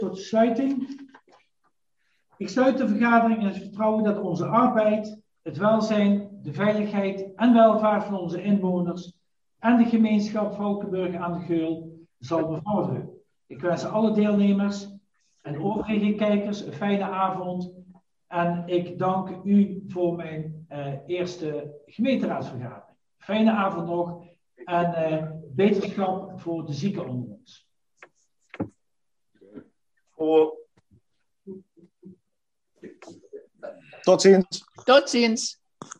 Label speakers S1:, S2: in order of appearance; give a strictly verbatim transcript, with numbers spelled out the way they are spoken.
S1: tot sluiting. Ik sluit de vergadering in het vertrouwen dat onze arbeid, het welzijn, de veiligheid en welvaart van onze inwoners en de gemeenschap Valkenburg aan de Geul zal bevorderen. Ik wens alle deelnemers en overige kijkers een fijne avond en ik dank u voor mijn uh, eerste gemeenteraadsvergadering. Fijne avond nog en uh, beterschap voor de zieken onder ons.
S2: Tot ziens.
S3: Tot ziens.